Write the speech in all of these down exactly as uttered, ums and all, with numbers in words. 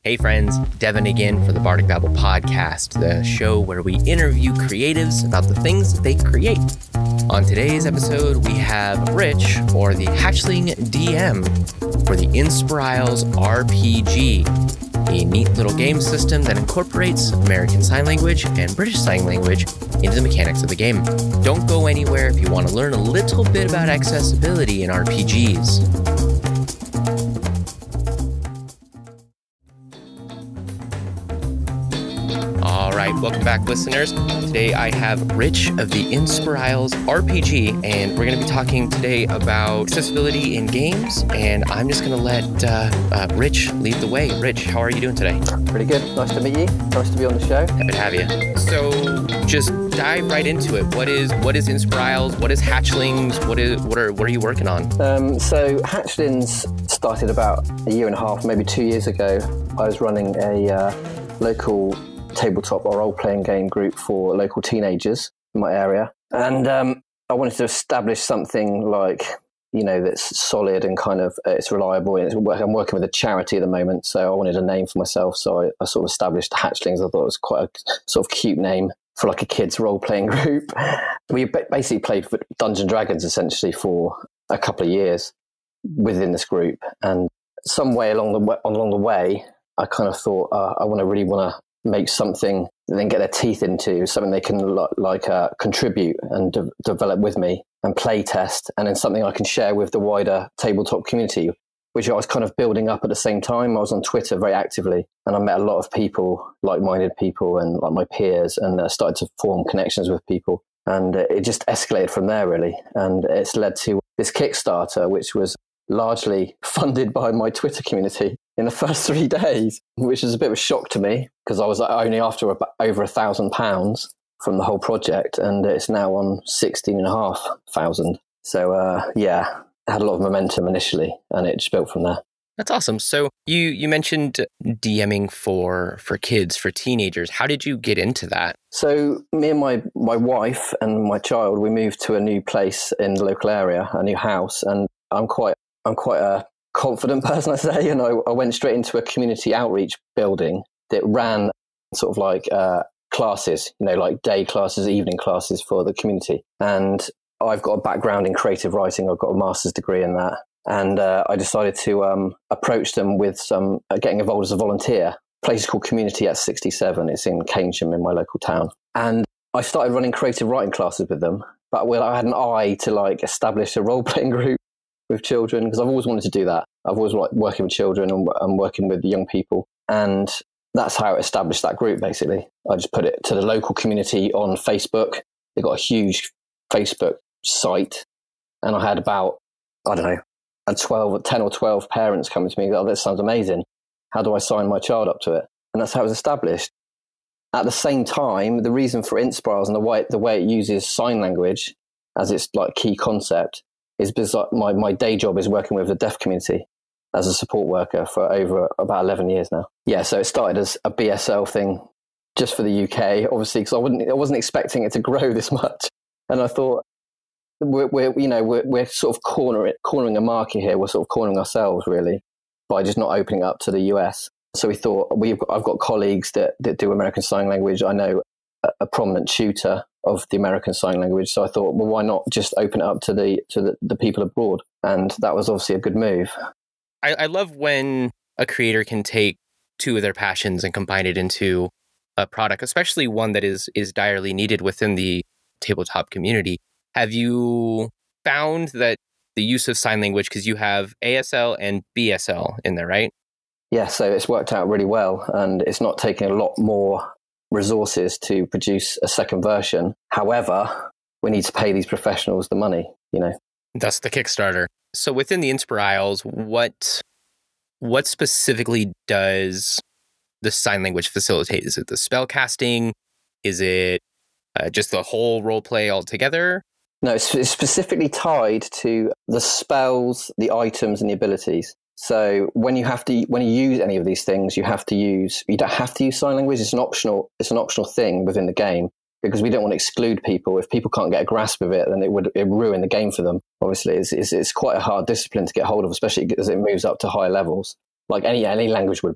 Hey friends, Devin again for the Bardic Babble podcast, the show where we interview creatives about the things that they create. On today's episode, we have Rich, or the Hatchling D M, for the Inspirisles R P G, a neat little game system that incorporates American Sign Language and British Sign Language into the mechanics of the game. Don't go anywhere if you want to learn a little bit about accessibility in R P Gs. All right, welcome back, listeners. Today I have Rich of the Inspirisles R P G, and we're going to be talking today about accessibility in games, and I'm just going to let uh, uh, Rich lead the way. Rich, how are you doing today? Pretty good. Nice to meet you. Nice to be on the show. Happy to have you. So just dive right into it. What is what is Inspirisles? What is Hatchlings? What is what are what are you working on? Um, so Hatchlings started about a year and a half, maybe two years ago. I was running a uh, local tabletop or role-playing game group for local teenagers in my area, and um, I wanted to establish something like, you know, that's solid and kind of uh, it's reliable. And it's, I'm working with a charity at the moment, so I wanted a name for myself. So I, I sort of established Hatchlings. I thought it was quite a sort of cute name for like a kids role-playing group. We basically played for Dungeons and Dragons essentially for a couple of years within this group, and some way along the way, along the way, I kind of thought uh, I want to really want to make something and then get their teeth into, something they can lo- like uh, contribute and de- develop with me and play test, and then something I can share with the wider tabletop community, which I was kind of building up at the same time. I was on Twitter very actively, and I met a lot of people, like-minded people and like my peers, and uh, started to form connections with people, and uh, it just escalated from there really, and it's led to this Kickstarter, which was largely funded by my Twitter community in the first three days, which is a bit of a shock to me because I was only after about over a thousand pounds from the whole project, and it's now on sixteen and a half thousand. So uh, yeah, it had a lot of momentum initially, and it just built from there. That's awesome. So you you mentioned DMing for for kids, for teenagers. How did you get into that? So me and my my wife and my child, we moved to a new place in the local area, a new house, and I'm quite I'm quite a confident person, I say, and I, I went straight into a community outreach building that ran sort of like uh, classes, you know, like day classes, evening classes for the community. And I've got a background in creative writing. I've got a master's degree in that. And uh, I decided to um, approach them with some uh, getting involved as a volunteer. A place called Community at sixty-seven. It's in Keynsham in my local town. And I started running creative writing classes with them. But well, I had an eye to like establish a role-playing group with children, because I've always wanted to do that. I've always liked working with children and, and working with young people. And that's how I established that group, basically. I just put it to the local community on Facebook. They got a huge Facebook site. And I had about, I don't know, a twelve, ten or twelve parents coming to me. Oh, this sounds amazing. How do I sign my child up to it? And that's how it was established. At the same time, the reason for Inspirisles and the way, the way it uses sign language as its like key concept is because my, my day job is working with the deaf community as a support worker for over about eleven years now. Yeah, so it started as a B S L thing just for the U K, obviously, because I wouldn't, I wasn't expecting it to grow this much. And I thought, we're, we're you know, we're, we're sort of cornering, cornering a market here. We're sort of cornering ourselves, really, by just not opening up to the U S. So we thought, we've got, I've got colleagues that, that do American Sign Language. I know a, a prominent tutor of the American Sign Language. So I thought, well, why not just open it up to the to the, the people abroad? And that was obviously a good move. I, I love when a creator can take two of their passions and combine it into a product, especially one that is is direly needed within the tabletop community. Have you found that the use of sign language, because you have A S L and B S L in there, right? Yeah, so it's worked out really well, and it's not taking a lot more resources to produce a second version. However, we need to pay these professionals the money, you know. That's the Kickstarter. So within the Inspirisles, what what specifically does the sign language facilitate? Is it the spell casting? Is it uh, just the whole role play altogether? No, it's, it's specifically tied to the spells, the items, and the abilities. So when you have to, when you use any of these things, you have to use, you don't have to use sign language. It's an optional, it's an optional thing within the game, because we don't want to exclude people. If people can't get a grasp of it, then it would, it would ruin the game for them. Obviously, it's, it's, it's quite a hard discipline to get hold of, especially as it moves up to higher levels, like any, any language would be.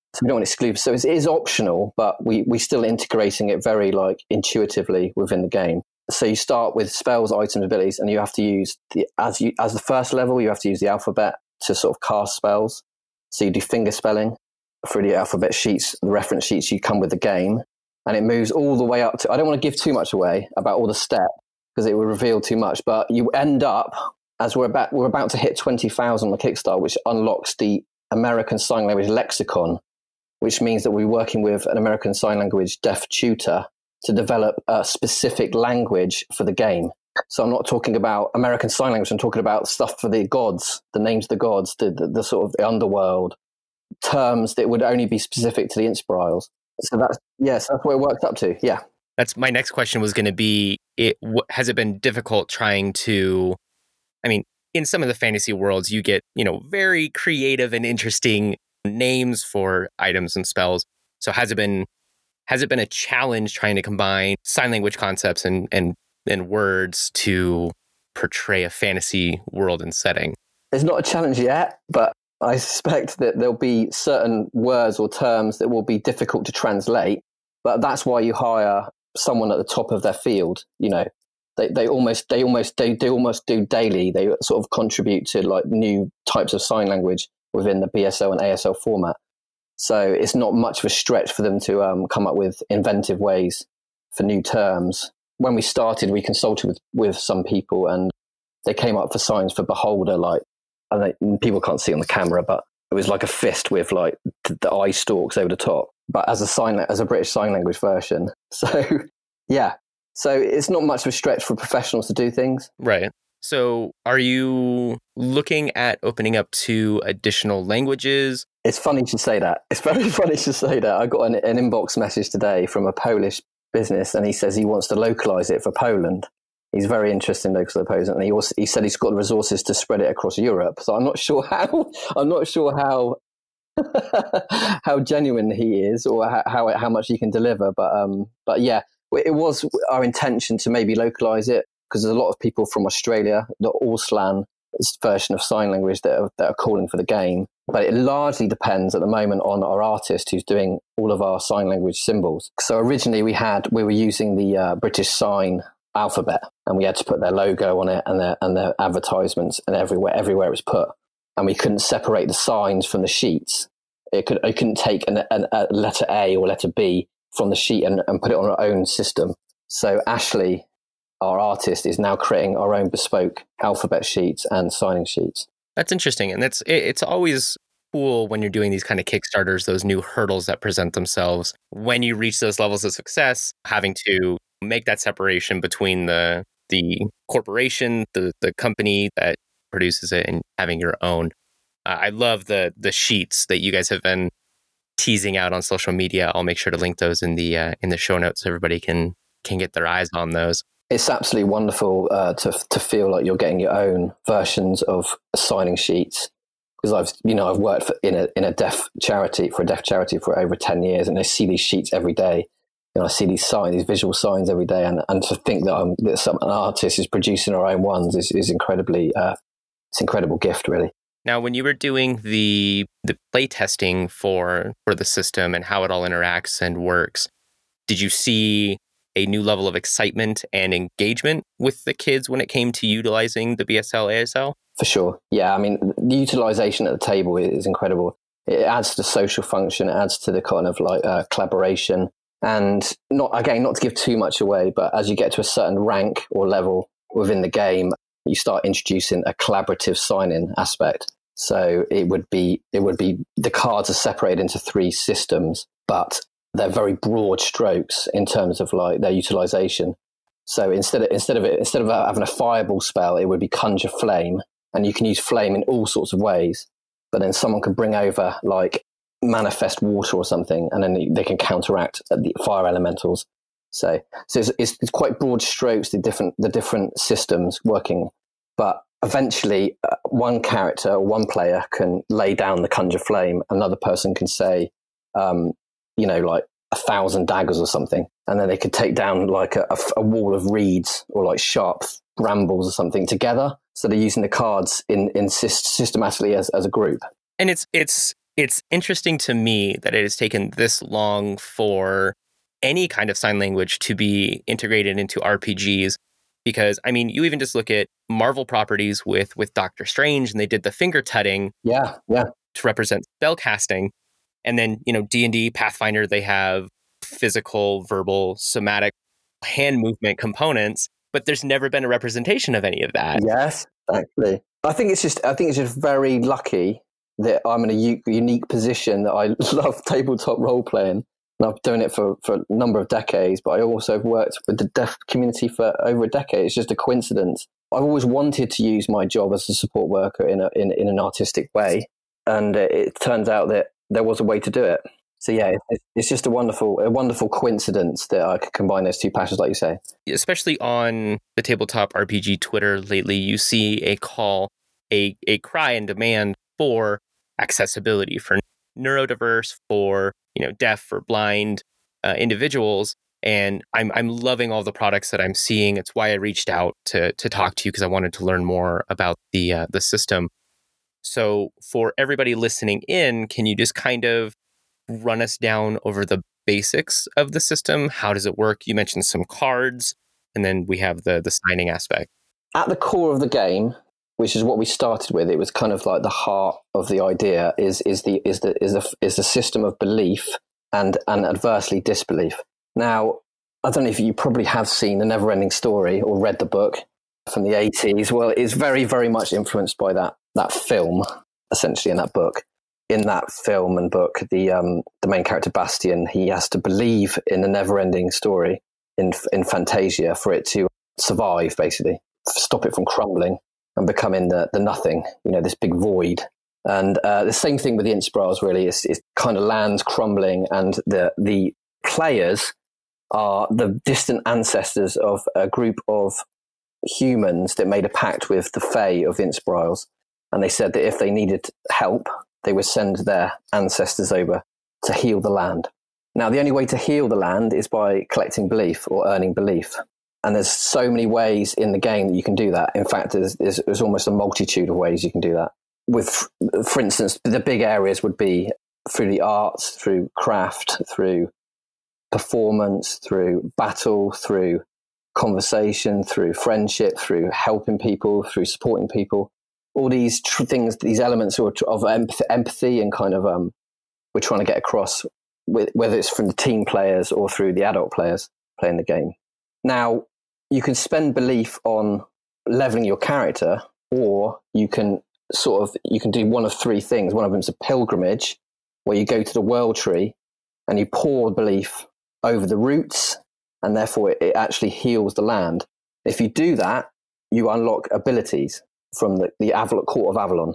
So we don't want to exclude. So it is optional, but we we still integrating it very like intuitively within the game. So you start with spells, items, abilities, and you have to use the as you as the first level. You have to use the alphabet to sort of cast spells. So you do finger spelling through the alphabet sheets, the reference sheets you come with the game, and it moves all the way up to. I don't want to give too much away about all the steps because it will reveal too much. But you end up as we're about we're about to hit twenty thousand on the Kickstarter, which unlocks the American Sign Language lexicon, which means that we're working with an American Sign Language deaf tutor to develop a specific language for the game. So I'm not talking about American Sign Language, I'm talking about stuff for the gods, the names of the gods, the, the, the sort of the underworld, terms that would only be specific to the Inspirals. So that's, yes, that's where it works up to, yeah. That's my next question was going to be, it, has it been difficult trying to, I mean, in some of the fantasy worlds, you get, you know, very creative and interesting names for items and spells. So has it been has it been a challenge trying to combine sign language concepts and and and words to portray a fantasy world and setting? It's not a challenge yet, but I suspect that there'll be certain words or terms that will be difficult to translate. But that's why you hire someone at the top of their field. You know, they they almost they almost they, they almost do daily. They sort of contribute to like new types of sign language within the B S L and A S L format. So it's not much of a stretch for them to um, come up with inventive ways for new terms. When we started, we consulted with, with some people and they came up for signs for Beholder, like, and they, people can't see on the camera, but it was like a fist with like the, the eye stalks over the top, but as a sign, as a British Sign Language version. So yeah, so it's not much of a stretch for professionals to do things. Right. So are you looking at opening up to additional languages? It's funny to say that. It's very funny to say that. I got an, an inbox message today from a Polish business and he says he wants to localize it for Poland. He's very interested in localization, and he also he said he's got the resources to spread it across Europe. So I'm not sure how I'm not sure how how genuine he is or how how, how much he can deliver. But um but yeah, it was our intention to maybe localize it, because there's a lot of people from Australia, the Auslan version of sign language that are, that are calling for the game. But it largely depends at the moment on our artist who's doing all of our sign language symbols. So originally we had, we were using the uh, British Sign alphabet, and we had to put their logo on it and their, and their advertisements and everywhere, everywhere it was put. And we couldn't separate the signs from the sheets. It, could, it couldn't take an, an, a letter A or letter B from the sheet and, and put it on our own system. So Ashley, our artist, is now creating our own bespoke alphabet sheets and signing sheets. That's interesting. And that's it, it's always cool when you're doing these kind of Kickstarters, those new hurdles that present themselves. When you reach those levels of success, having to make that separation between the the corporation, the the company that produces it, and having your own. Uh, I love the the sheets that you guys have been teasing out on social media. I'll make sure to link those in the uh, in the show notes so everybody can can get their eyes on those. It's absolutely wonderful uh, to to feel like you're getting your own versions of signing sheets, because I've you know I've worked for, in a in a deaf charity for a deaf charity for over ten years, and I see these sheets every day. You know, I see these signs, these visual signs every day, and, and to think that I'm that some an artist is producing our own ones is is incredibly uh, it's an incredible gift, really. Now, when you were doing the the play testing for for the system and how it all interacts and works, did you see a new level of excitement and engagement with the kids when it came to utilizing the B S L A S L? For sure. Yeah, I mean, the utilization at the table is incredible. It adds to the social function, it adds to the kind of like uh, collaboration. And not again, not to give too much away, but as you get to a certain rank or level within the game, you start introducing a collaborative sign-in aspect. So it would be, it would be the cards are separated into three systems, but they're very broad strokes in terms of like their utilization. So instead of instead of it, instead of having a fireball spell, it would be conjure flame, and you can use flame in all sorts of ways. But then someone could bring over like manifest water or something, and then they can counteract the fire elementals. So, so it's, it's, it's quite broad strokes, the different the different systems working. But eventually, uh, one character, one player can lay down the conjure flame. Another person can say, um, you know, like a thousand daggers or something, and then they could take down like a, a, a wall of reeds or like sharp brambles or something together. So they're using the cards in in systematically as as a group. And it's it's. it's interesting to me that it has taken this long for any kind of sign language to be integrated into R P Gs. Because, I mean, you even just look at Marvel properties with with Doctor Strange, and they did the finger tutting Yeah, yeah. to represent spell casting. And then, you know, D and D, Pathfinder, they have physical, verbal, somatic hand movement components, but there's never been a representation of any of that. Yes, exactly. I think it's just I think it's just very lucky that I'm in a u- unique position that I love tabletop role playing. And I've done it for, for a number of decades, but I also have worked with the deaf community for over a decade. It's just a coincidence. I've always wanted to use my job as a support worker in a, in, in an artistic way. And it, it turns out that there was a way to do it. So yeah, it, it's just a wonderful, a wonderful coincidence that I could combine those two passions, like you say. Especially on the Tabletop R P G Twitter lately, you see a call, a, a cry and demand for accessibility, for neurodiverse, for, you know, deaf or blind uh, individuals. And I'm I'm loving all the products that I'm seeing. It's why I reached out to to talk to you, because I wanted to learn more about the uh, the system. So for everybody listening in, can you just kind of run us down over the basics of the system? How does it work? You mentioned some cards, and then we have the the signing aspect. At the core of the game, which is what we started with, it was kind of like the heart of the idea is is the is the is the is the system of belief and and adversely disbelief. Now, I don't know if you probably have seen The Neverending Story or read the book from the eighties. Well, it's very very much influenced by that that film, essentially, in that book. In that film and book, the um, the main character Bastian, he has to believe in the never-ending story in in Fantasia for it to survive, basically, stop it from crumbling and becoming the, the nothing, you know, this big void. And uh, the same thing with the Inspirals, really. It's, it's kind of lands crumbling, and the the players are the distant ancestors of a group of humans that made a pact with the Fae of the Inspirals. And they said that if they needed help, they would send their ancestors over to heal the land. Now, the only way to heal the land is by collecting belief or earning belief. And there's so many ways in the game that you can do that. In fact, there's, there's, there's almost a multitude of ways you can do that. With, for instance, the big areas would be through the arts, through craft, through performance, through battle, through conversation, through friendship, through helping people, through supporting people. All these tr- things, these elements of, of empathy, empathy and kind of um, we're trying to get across, with, whether it's from the team players or through the adult players playing the game. Now, you can spend belief on leveling your character, or you can sort of you can do one of three things. One of them is a pilgrimage, where you go to the world tree and you pour belief over the roots, and therefore it, it actually heals the land. If you do that, you unlock abilities from the, the Avalon, Court of Avalon.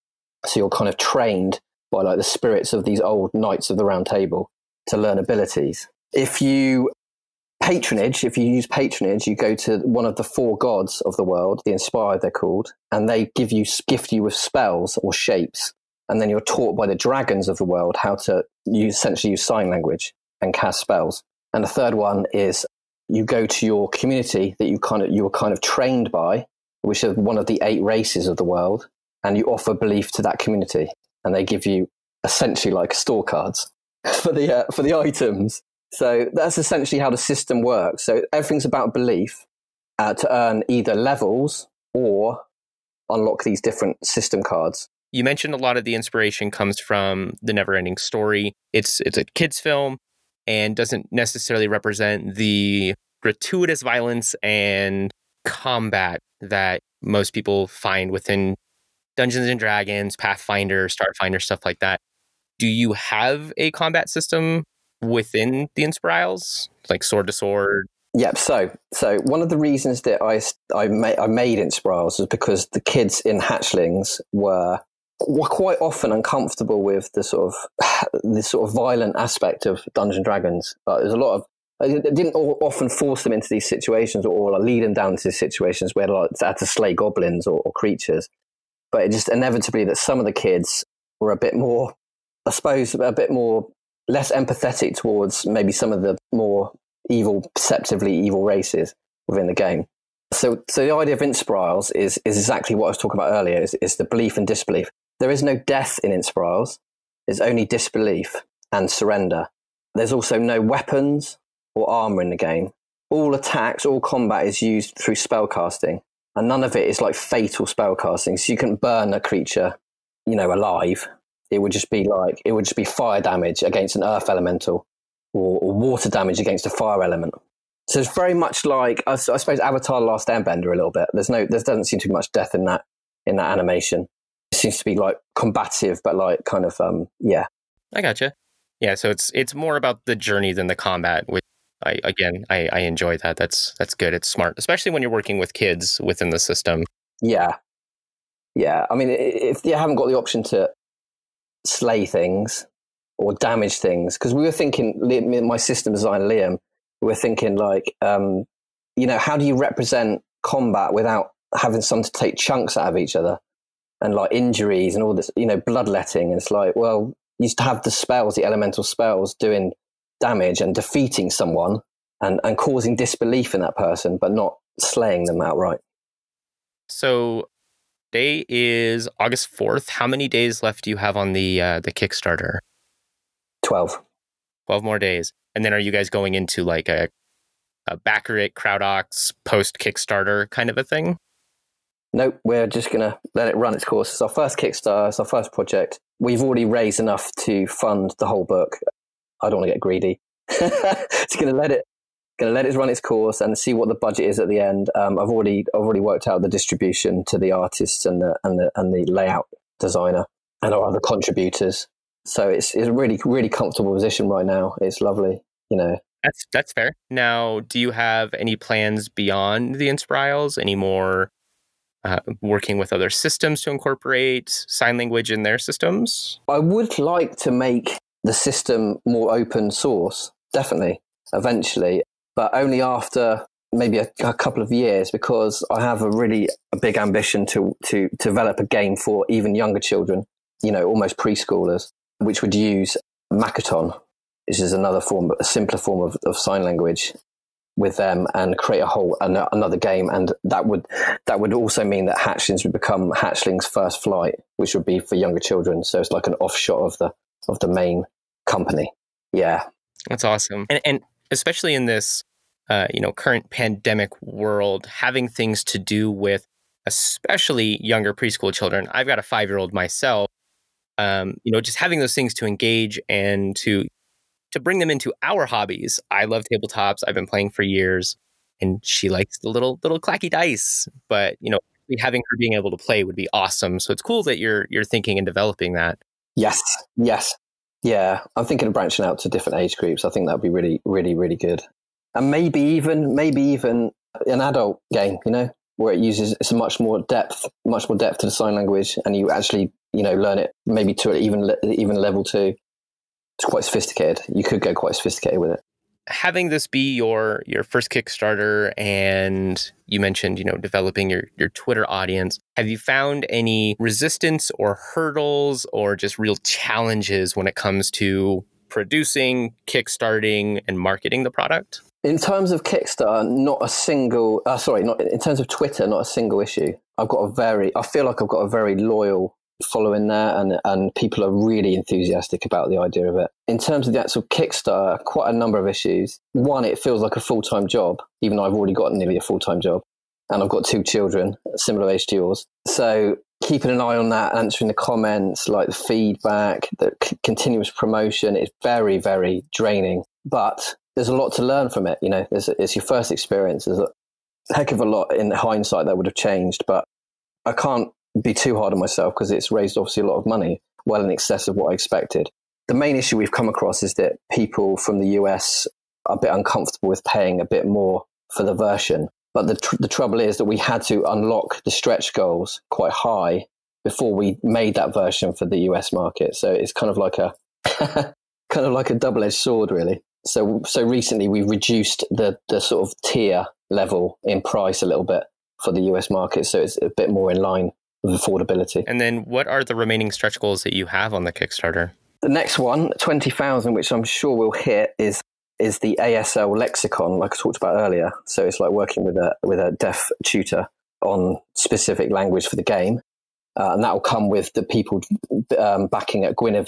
So you're kind of trained by like the spirits of these old knights of the Round Table to learn abilities. If you patronage, if you use patronage, you go to one of the four gods of the world, the Inspired they're called, and they give you gift you with spells or shapes. And then you're taught by the dragons of the world how to use, essentially use sign language and cast spells. And the third one is you go to your community that you kind of you were kind of trained by, which is one of the eight races of the world, and you offer belief to that community, and they give you essentially like store cards for the uh, for the items. So that's essentially how the system works. So everything's about belief uh, to earn either levels or unlock these different system cards. You mentioned a lot of the inspiration comes from The Neverending Story. It's it's a kid's film and doesn't necessarily represent the gratuitous violence and combat that most people find within Dungeons and Dragons, Pathfinder, Starfinder, stuff like that. Do you have a combat system within the Inspirals, like sword to sword? Yep. So, so one of the reasons that I I made I made Inspirals was because the kids in Hatchlings were were quite often uncomfortable with the sort of the sort of violent aspect of Dungeons and Dragons. Uh, there's a lot of it didn't often force them into these situations, or, or lead them down into situations where like, they had to slay goblins or, or creatures. But it just inevitably that some of the kids were a bit more, I suppose, a bit more less empathetic towards maybe some of the more evil, perceptively evil races within the game. So, so the idea of Inspirals is is exactly what I was talking about earlier. Is, is the belief and disbelief. There is no death in Inspirals. There's only disbelief and surrender. There's also no weapons or armor in the game. All attacks, all combat is used through spellcasting, and none of it is like fatal spellcasting. So you can burn a creature, you know, alive. It would just be like, it would just be fire damage against an earth elemental, or, or water damage against a fire element. So it's very much like, I, I suppose, Avatar: The Last Airbender a little bit. There's no, there doesn't seem to be much death in that, in that animation. It seems to be like combative, but like kind of, um, yeah. I gotcha. Yeah, so it's it's more about the journey than the combat, which I again I, I enjoy that. That's that's good. It's smart, especially when you're working with kids within the system. Yeah, yeah. I mean, if you haven't got the option to slay things or damage things, because we were thinking, my system designer Liam, we were thinking like, um, you know, how do you represent combat without having some to take chunks out of each other, and like injuries and all this, you know, bloodletting. And it's like, well, you used to have the spells, the elemental spells, doing damage and defeating someone and, and causing disbelief in that person, but not slaying them outright. So day is August fourth. How many days left do you have on the uh, the Kickstarter? twelve. twelve more days. And then are you guys going into like a, a backer it, CrowdOx, post-Kickstarter kind of a thing? Nope, we're just going to let it run its course. It's our first Kickstarter, it's our first project. We've already raised enough to fund the whole book. I don't want to get greedy. It's going to let it, going to let it run its course and see what the budget is at the end. Um, I've already, I've already worked out the distribution to the artists and the and the and the layout designer and our other contributors. So it's it's a really really comfortable position right now. It's lovely, you know. That's that's fair. Now, do you have any plans beyond the Inspirals? Any more? Uh, working with other systems to incorporate sign language in their systems? I would like to make the system more open source, definitely, eventually, but only after maybe a, a couple of years, because I have a really a big ambition to, to develop a game for even younger children, you know, almost preschoolers, which would use Makaton, which is another form, a simpler form of, of sign language, with them, and create a whole an, another game. And that would that would also mean that Hatchlings would become Hatchlings First Flight, which would be for younger children. So it's like an offshot of the of the main company. Yeah, that's awesome. And and especially in this uh, you know current pandemic world, having things to do with especially younger preschool children. I've got a five-year-old myself. Um, you know, just having those things to engage and to to bring them into our hobbies. I love tabletops. I've been playing for years, and she likes the little little clacky dice. But you know, having her being able to play would be awesome. So it's cool that you're you're thinking and developing that. Yes, yes, yeah. I'm thinking of branching out to different age groups. I think that'd be really, really, really good. And maybe even maybe even an adult game. You know, where it uses it's a much more depth, much more depth to the sign language, and you actually you know learn it maybe to even even level two. It's quite sophisticated. You could go quite sophisticated with it. Having this be your your first Kickstarter, and you mentioned, you know, developing your your Twitter audience, have you found any resistance or hurdles or just real challenges when it comes to producing, kickstarting, and marketing the product? In terms of Kickstarter, not a single, uh, sorry, not in terms of Twitter, not a single issue. I've got a very, I feel like I've got a very loyal following there, and and people are really enthusiastic about the idea of it. In terms of the actual Kickstarter, quite a number of issues. One, it feels like a full-time job, even though I've already got nearly a full-time job, and I've got two children, similar age to yours. So keeping an eye on that, answering the comments, like the feedback, the c- continuous promotion is very, very draining. But there's a lot to learn from it. You know, there's, it's your first experience. There's a heck of a lot in hindsight that would have changed, but I can't be too hard on myself because it's raised obviously a lot of money, well in excess of what I expected. The main issue we've come across is that people from the U S are a bit uncomfortable with paying a bit more for the version. But the tr- the trouble is that we had to unlock the stretch goals quite high before we made that version for the U S market. So it's kind of like a kind of like a double-edged sword, really. So so recently we reduced the the sort of tier level in price a little bit for the U S market, so it's a bit more in line with affordability. And then what are the remaining stretch goals that you have on the Kickstarter? The next one, twenty thousand, which I'm sure we'll hit, is is the A S L lexicon, like I talked about earlier. So it's like working with a with a deaf tutor on specific language for the game. Uh, and that will come with the people um, backing at Guinevere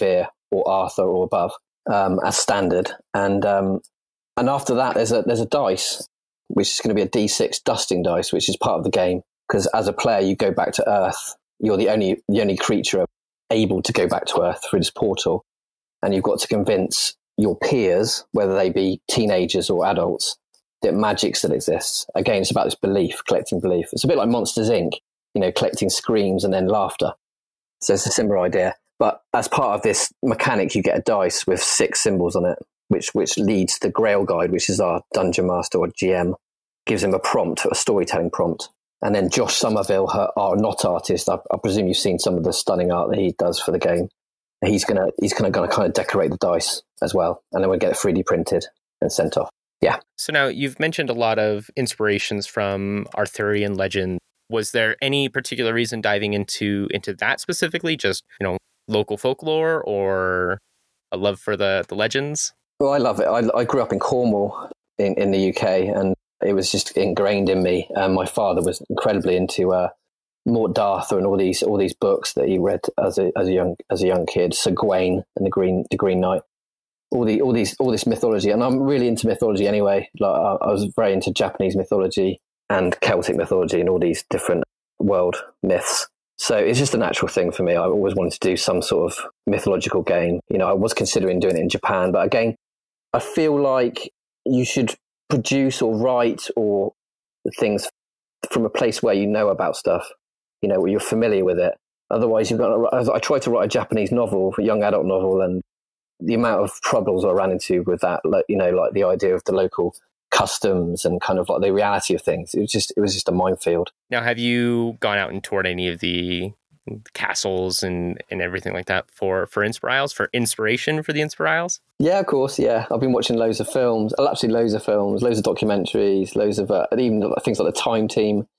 or Arthur or above um, as standard. And um, and after that, there's a there's a dice, which is going to be a D six dusting dice, which is part of the game. Because as a player, you go back to Earth. You're the only the only creature able to go back to Earth through this portal, and you've got to convince your peers, whether they be teenagers or adults, that magic still exists. Again, it's about this belief, collecting belief. It's a bit like Monsters, Incorporated, you know, collecting screams and then laughter. So it's a similar idea. But as part of this mechanic, you get a dice with six symbols on it, which which leads the Grail Guide, which is our dungeon master or G M, gives him a prompt, a storytelling prompt. And then Josh Somerville, her, our not artist, I, I presume you've seen some of the stunning art that he does for the game. He's gonna he's gonna, gonna kind of decorate the dice as well, and then we'll get it three D printed and sent off. Yeah. So now you've mentioned a lot of inspirations from Arthurian legend. Was there any particular reason diving into into that specifically? Just, you know, local folklore or a love for the, the legends? Well, I love it. I, I grew up in Cornwall in, in the U K, and it was just ingrained in me. Um, my father was incredibly into uh, Mort Arthur and all these all these books that he read as a as a young as a young kid. Sir Gawain and the Green the Green Knight. All the all these all this mythology, and I'm really into mythology anyway. Like I, I was very into Japanese mythology and Celtic mythology and all these different world myths. So it's just a natural thing for me. I always wanted to do some sort of mythological game. You know, I was considering doing it in Japan, but again, I feel like you should produce or write or things from a place where you know about stuff, you know, where you're familiar with it. Otherwise, you've got to, I tried to write a Japanese novel, a young adult novel, and the amount of troubles I ran into with that, like, you know, like the idea of the local customs and kind of like the reality of things. It was just, it was just a minefield. Now, have you gone out and toured any of the castles and, and everything like that for, for Inspiriles, for inspiration for the Inspiriles? Yeah, of course. Yeah. I've been watching loads of films, absolutely loads of films, loads of documentaries, loads of, uh, even things like the Time Team.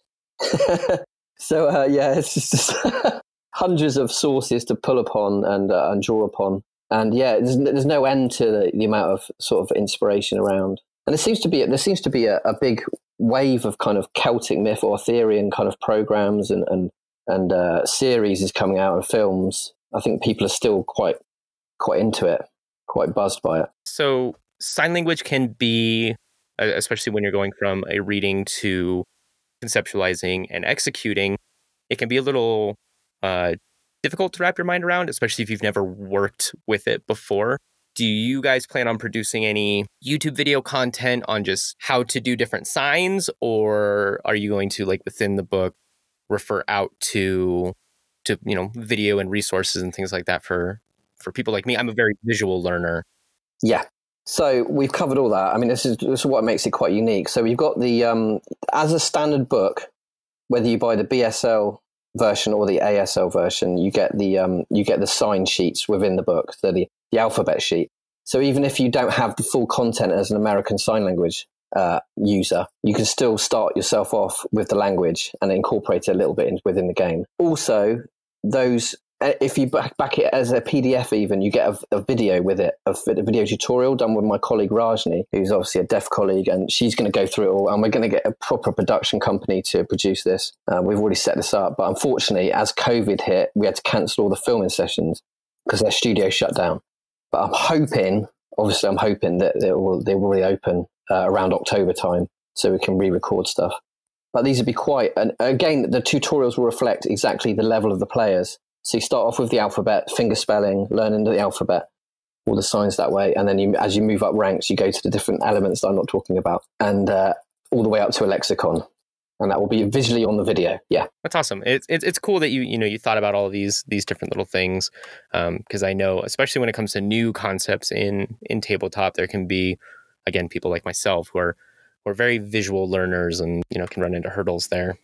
so, uh, yeah, it's just, just hundreds of sources to pull upon and, uh, and draw upon. And yeah, there's, there's no end to the, the amount of sort of inspiration around. And there seems to be, there seems to be a, a big wave of kind of Celtic myth or Arthurian kind of programs and, and, and uh, series is coming out and films. I think people are still quite, quite into it, quite buzzed by it. So sign language can be, especially when you're going from a reading to conceptualizing and executing, it can be a little uh, difficult to wrap your mind around, especially if you've never worked with it before. Do you guys plan on producing any YouTube video content on just how to do different signs, or are you going to, like, within the book, refer out to, to you know, video and resources and things like that for, for people like me? I'm a very visual learner. Yeah. So we've covered all that. I mean, this is, this is what makes it quite unique. So we've got the, um, as a standard book, whether you buy the B S L version or the A S L version, you get the um, you get the sign sheets within the book, so the, the alphabet sheet. So even if you don't have the full content as an American Sign Language uh, user, you can still start yourself off with the language and incorporate it a little bit in, within the game. Also, those if you back, back it as a P D F, even you get a, a video with it, a, a video tutorial done with my colleague Rajni, who's obviously a deaf colleague, and she's going to go through it all. And we're going to get a proper production company to produce this. Uh, we've already set this up, but unfortunately, as COVID hit, we had to cancel all the filming sessions because their studio shut down. But I'm hoping, obviously, I'm hoping that they will they will reopen uh, around October time, so we can re-record stuff. But these would be quite, and again, the tutorials will reflect exactly the level of the players. So you start off with the alphabet, finger spelling, learning the alphabet, all the signs that way. And then you, as you move up ranks, you go to the different elements that I'm not talking about, and uh, all the way up to a lexicon. And that will be visually on the video. Yeah. That's awesome. It's, it's, it's cool that you, you know, you thought about all of these, these different little things. Um, cause I know, especially when it comes to new concepts in, in tabletop, there can be, again, people like myself who are, who are very visual learners and, you know, can run into hurdles there.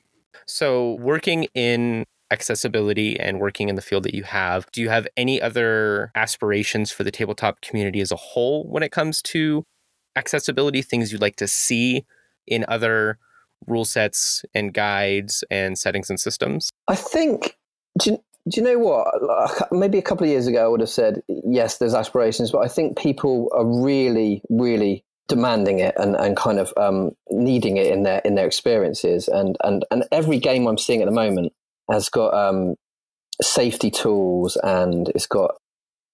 So working in accessibility and working in the field that you have, do you have any other aspirations for the tabletop community as a whole when it comes to accessibility, things you'd like to see in other rule sets and guides and settings and systems? I think, do you, do you know what? Maybe a couple of years ago, I would have said, yes, there's aspirations, but I think people are really, really demanding it and, and kind of um, needing it in their in their experiences. And, and, and every game I'm seeing at the moment has got um, safety tools, and it's got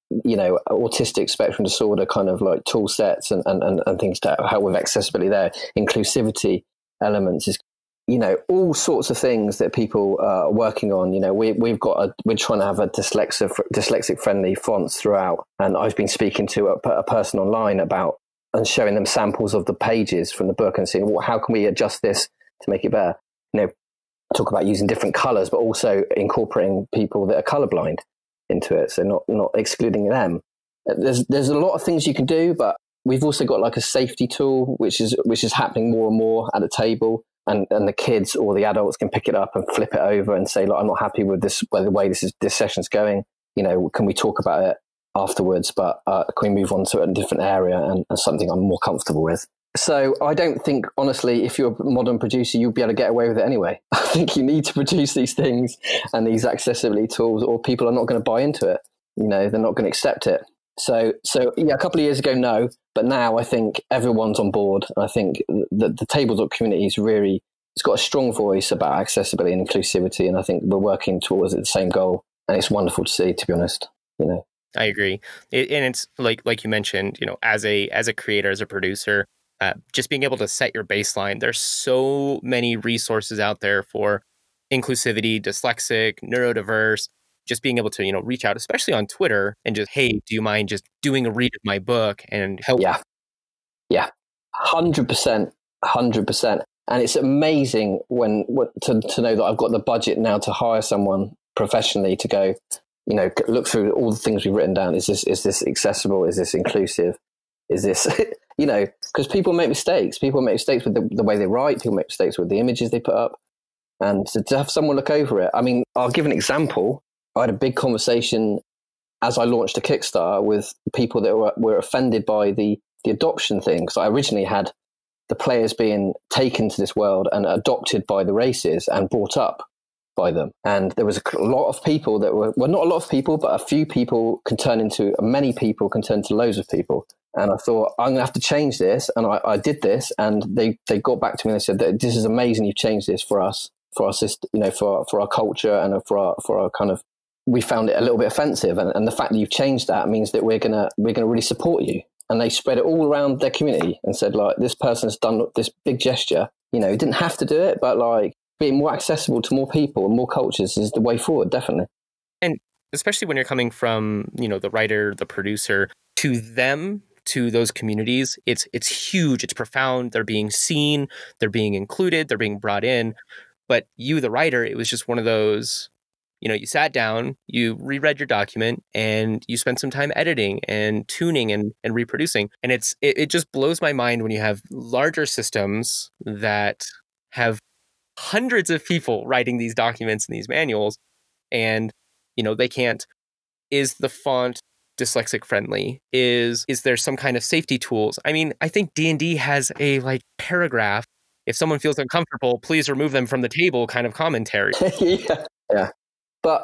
you know, autistic spectrum disorder kind of like tool sets and, and, and, and things to help with accessibility there, inclusivity elements is, you know, all sorts of things that people are working on. You know, we, we've got a, we're trying to have a dyslexic, dyslexic friendly fonts throughout. And I've been speaking to a, a person online about and showing them samples of the pages from the book and saying, well, how can we adjust this to make it better? You know, talk about using different colors, but also incorporating people that are colorblind into it. So not, not excluding them. There's, there's a lot of things you can do, but we've also got like a safety tool, which is, which is happening more and more at the table. And, and the kids or the adults can pick it up and flip it over and say, like, I'm not happy with this, by the way this is this session's going. You know, can we talk about it afterwards? But uh, can we move on to a different area and, and something I'm more comfortable with? So I don't think, honestly, if you're a modern producer, you'll be able to get away with it anyway. I think you need to produce these things and these accessibility tools, or people are not going to buy into it. You know, they're not going to accept it. So, so yeah, a couple of years ago, no. But now I think everyone's on board. I think the, the tabletop community is really, it's got a strong voice about accessibility and inclusivity. And I think we're working towards the same goal. And it's wonderful to see, to be honest, you know. I agree. It, and it's like, like you mentioned, you know, as a, as a creator, as a producer, uh, just being able to set your baseline. There's so many resources out there for inclusivity, dyslexic, neurodiverse, just being able to, you know, reach out, especially on Twitter, and just, hey, do you mind just doing a read of my book and help? Yeah. Yeah. one hundred percent. one hundred percent. And it's amazing when, to, to know that I've got the budget now to hire someone professionally to go, you know, look through all the things we've written down. Is this, is this accessible? Is this inclusive? Is this, you know, because people make mistakes. People make mistakes with the, the way they write. People make mistakes with the images they put up. And to, to have someone look over it. I mean, I'll give an example. I had a big conversation as I launched a Kickstarter with people that were, were offended by the, the adoption thing. Because I originally had the players being taken to this world and adopted by the races and brought up by them. And there was a lot of people that were, well, not a lot of people, but a few people can turn into, many people can turn into loads of people. And I thought, I'm going to have to change this. And I, I did this. And they, they got back to me and they said, that this is amazing. You've changed this for us, for our system, you know, for, for our culture and for our, for our kind of, we found it a little bit offensive. And, and the fact that you've changed that means that we're going to, we're going to really support you. And they spread it all around their community and said, like, this person's done this big gesture. You know, didn't have to do it, but like being more accessible to more people and more cultures is the way forward, definitely. And especially when you're coming from, you know, the writer, the producer, to them, to those communities, it's it's huge, it's profound. They're being seen, they're being included, they're being brought in. But you, the writer, it was just one of those, you know, you sat down, you reread your document, and you spent some time editing and tuning and, and reproducing. And it's it, it just blows my mind when you have larger systems that have hundreds of people writing these documents and these manuals, and, you know, they can't, is the font dyslexic friendly? Is is there some kind of safety tools? I mean, I think D and D has a like paragraph, if someone feels uncomfortable, please remove them from the table kind of commentary. yeah. Yeah. But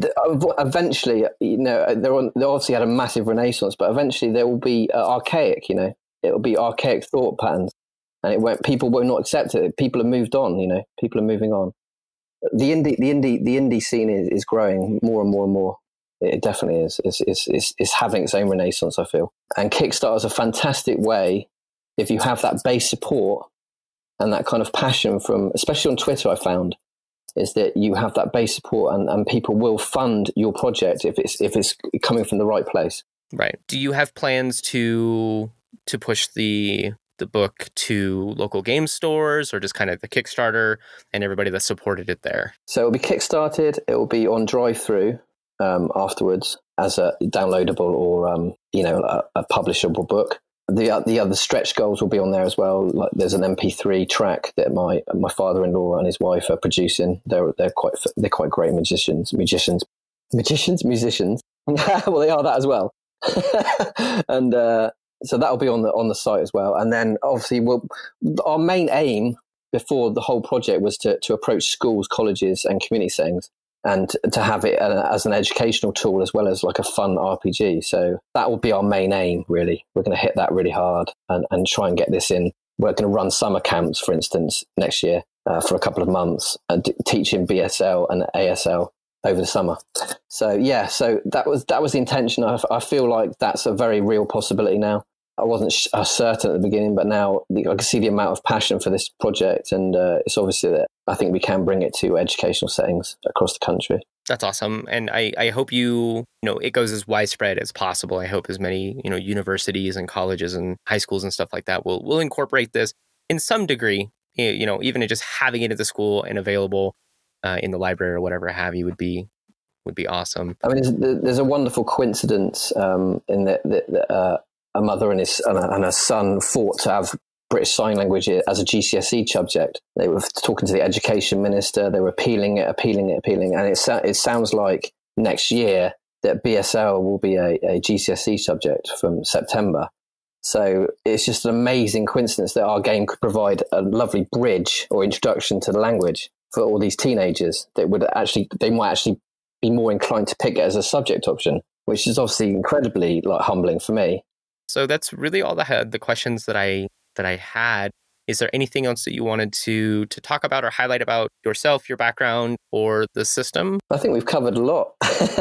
eventually, you know, they're on, they obviously had a massive renaissance, but eventually there will be uh, archaic, you know, it will be archaic thought patterns, and it won't, people will not accept it. People have moved on, you know, people are moving on. The indie, the indie, the indie scene is, is growing more and more and more. It definitely is. It's, it's, it's, it's having its own renaissance, I feel. And Kickstarter is a fantastic way, if you have that base support and that kind of passion from, especially on Twitter, I found, is that you have that base support and, and people will fund your project if it's if it's coming from the right place. Right. Do you have plans to to push the the book to local game stores, or just kind of the Kickstarter and everybody that supported it there? So it'll be kickstarted. It will be on drive-through um, afterwards as a downloadable or um, you know a, a publishable book. The the other stretch goals will be on there as well. Like there's an M P three track that my my father-in-law and his wife are producing. They're they're quite they're quite great musicians, musicians, magicians, musicians. Well, they are that as well. and uh, so that'll be on the on the site as well. And then obviously, we'll, our main aim before the whole project was to to approach schools, colleges, and community settings, and to have it as an educational tool as well as like a fun R P G. So that will be our main aim, really. We're going to hit that really hard and, and try and get this in. We're going to run summer camps, for instance, next year uh, for a couple of months, and teaching B S L and A S L over the summer. So yeah, so that was that was the intention. I, I feel like that's a very real possibility now. I wasn't sh- uh, certain at the beginning, but now the, I can see the amount of passion for this project, and uh, it's obviously that I think we can bring it to educational settings across the country. That's awesome. And I, I hope you, you know, it goes as widespread as possible. I hope as many, you know, universities and colleges and high schools and stuff like that will will incorporate this in some degree. You know, even just having it at the school and available uh, in the library or whatever have you would be would be awesome. I mean, there's, there's a wonderful coincidence um, in that, that uh, a mother and his and a, and a son fought to have British Sign Language as a G C S E subject. They were talking to the education minister. They were appealing it, appealing it, appealing, and it it sounds like next year that B S L will be a, a G C S E subject from September. So it's just an amazing coincidence that our game could provide a lovely bridge or introduction to the language for all these teenagers that would actually, they might actually be more inclined to pick it as a subject option, which is obviously incredibly like humbling for me. So that's really all the the questions that I that I had. Is there anything else that you wanted to to talk about or highlight about yourself, your background, or the system? I think we've covered a lot,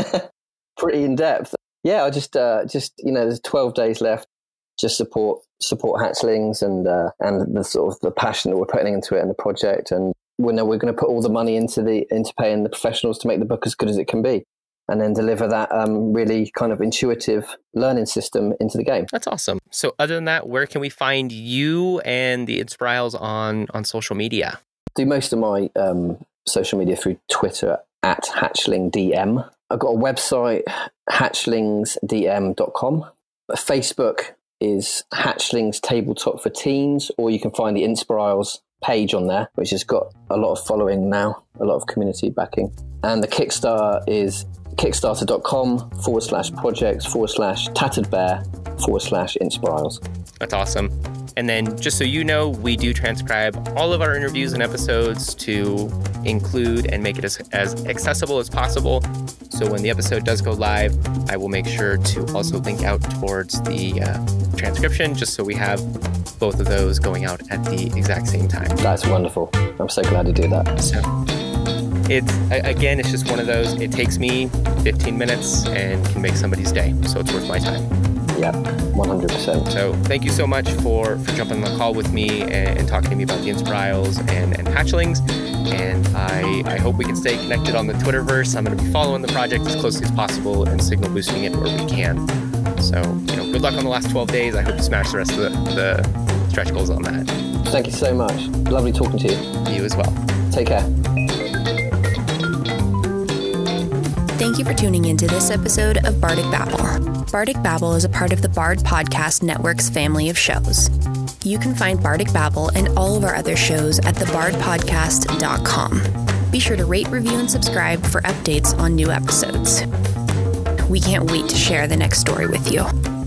pretty in depth. Yeah, I just uh, just you know, there's twelve days left. Just support support hatchlings and uh, and the sort of the passion that we're putting into it and the project, and we know we're going to put all the money into the into paying the professionals to make the book as good as it can be, and then deliver that um, really kind of intuitive learning system into the game. That's awesome. So other than that, where can we find you and the Inspirals on on social media? I do most of my um, social media through Twitter at hatchlingdm. I've got a website, hatchlings d m dot com. Facebook is Hatchlings Tabletop for Teens, or you can find the Inspirals page on there, which has got a lot of following now, a lot of community backing. And the Kickstarter is kickstarter.com forward slash projects forward slash tattered bear forward slash Inspirals. That's awesome. And then just so you know, we do transcribe all of our interviews and episodes to include and make it as, as accessible as possible. So when the episode does go live, I will make sure to also link out towards the uh, transcription, just so we have both of those going out at the exact same time. That's wonderful. I'm so glad to do that. So it's, again, it's just one of those, it takes me fifteen minutes and can make somebody's day. So it's worth my time. Yeah, one hundred percent. So thank you so much for, for jumping on the call with me and, and talking to me about the Inspirals and, and hatchlings. And I, I hope we can stay connected on the Twitterverse. I'm going to be following the project as closely as possible and signal boosting it where we can. So, you know, good luck on the last twelve days. I hope you smash the rest of the, the stretch goals on that. Thank you so much. Lovely talking to you. You as well. Take care. Thank you for tuning into this episode of Bardic Babble. Bardic Babble is a part of the Bard Podcast Network's family of shows. You can find Bardic Babble and all of our other shows at the bard podcast dot com. Be sure to rate, review, and subscribe for updates on new episodes. We can't wait to share the next story with you.